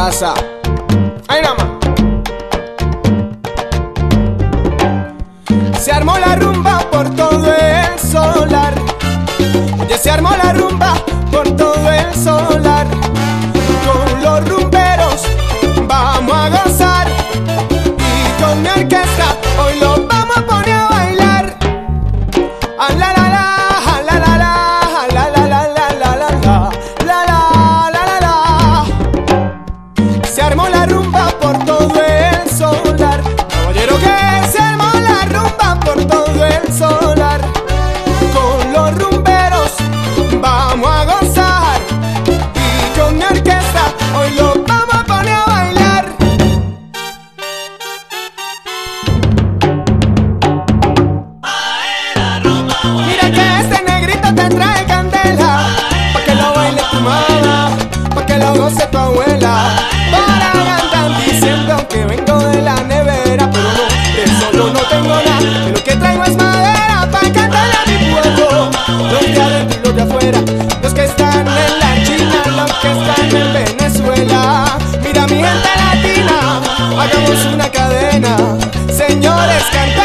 casa. Ahí nada más. Se armó la rumba por todo el solar. Oye, se armó la rumba por todo el solar. Con los rumberos vamos a gozar. Y con mi orquesta hoy lo vamos a poner a bailar. A la la la, a la la la, a la la la la la la la, la la la la la. Se armó la rumba por todo el solar. Caballero, que se armó la rumba por todo el solar. Con los rumberos vamos a gozar. Y con mi orquesta hoy lo vamos a poner a bailar. Mira que este negrito te trae candela, pa' que lo baile tu mamá, pa' que lo goce tu abuela. Para andan diciendo que vengo de la nevera, pero no, de solo no tengo nada, que lo que traigo es madera pa' cantarle a mi pueblo. Los de adentro y los de afuera, los que están en la China, los que están en Venezuela. Mira mi gente latina, hagamos una cadena, señores, cantemos.